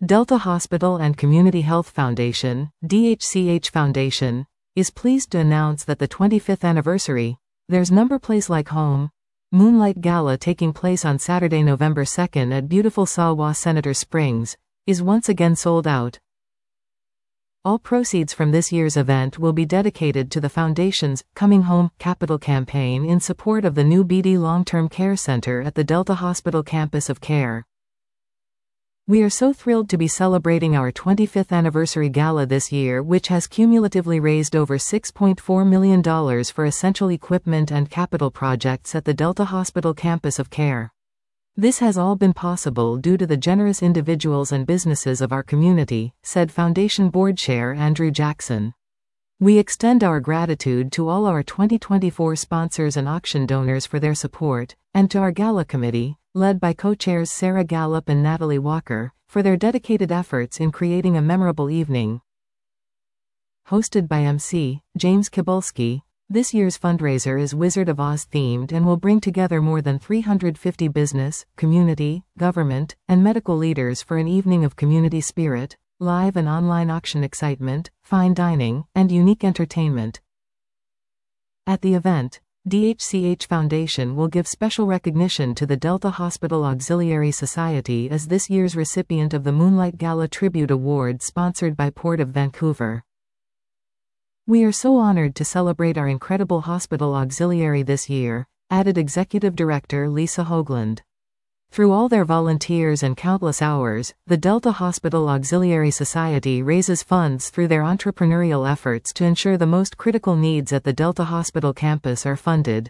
Delta Hospital and Community Health Foundation, DHCH Foundation, is pleased to announce that the 25th anniversary, There's Number Place Like Home, Moonlight Gala taking place on Saturday, November 2nd at beautiful Sawa Senator Springs, is once again sold out. All proceeds from this year's event will be dedicated to the Foundation's Coming Home Capital campaign in support of the new BD Long-Term Care Center at the Delta Hospital campus of care. We are so thrilled to be celebrating our 25th anniversary gala this year, which has cumulatively raised over $6.4 million for essential equipment and capital projects at the Delta Hospital campus of care. This has all been possible due to the generous individuals and businesses of our community, said Foundation Board Chair Andrew Jackson. We extend our gratitude to all our 2024 sponsors and auction donors for their support, and to our gala committee, led by co-chairs Sarah Gallup and Natalie Walker, for their dedicated efforts in creating a memorable evening. Hosted by MC James Kibulski, this year's fundraiser is Wizard of Oz themed and will bring together more than 350 business, community, government, and medical leaders for an evening of community spirit, live and online auction excitement, fine dining, and unique entertainment. At the event, DHCH Foundation will give special recognition to the Delta Hospital Auxiliary Society as this year's recipient of the Moonlight Gala Tribute Award sponsored by Port of Vancouver. We are so honored to celebrate our incredible hospital auxiliary this year, added Executive Director Lisa Hoagland. Through all their volunteers and countless hours, the Delta Hospital Auxiliary Society raises funds through their entrepreneurial efforts to ensure the most critical needs at the Delta Hospital campus are funded.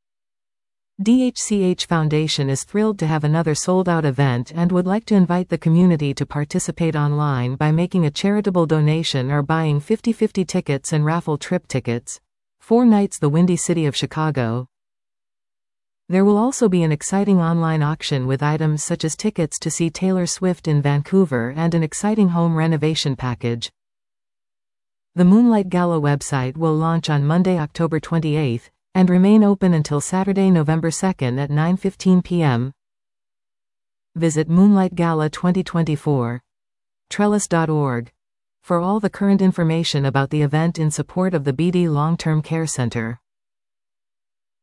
DHCH Foundation is thrilled to have another sold-out event and would like to invite the community to participate online by making a charitable donation or buying 50/50 tickets and raffle trip tickets. 4 nights the Windy City of Chicago. There will also be an exciting online auction with items such as tickets to see Taylor Swift in Vancouver and an exciting home renovation package. The Moonlight Gala website will launch on Monday, October 28th, and remain open until Saturday, November 2nd at 9:15 p.m. Visit Moonlight Gala 2024. Trellis.org. For all the current information about the event in support of the BD Long-Term Care Center.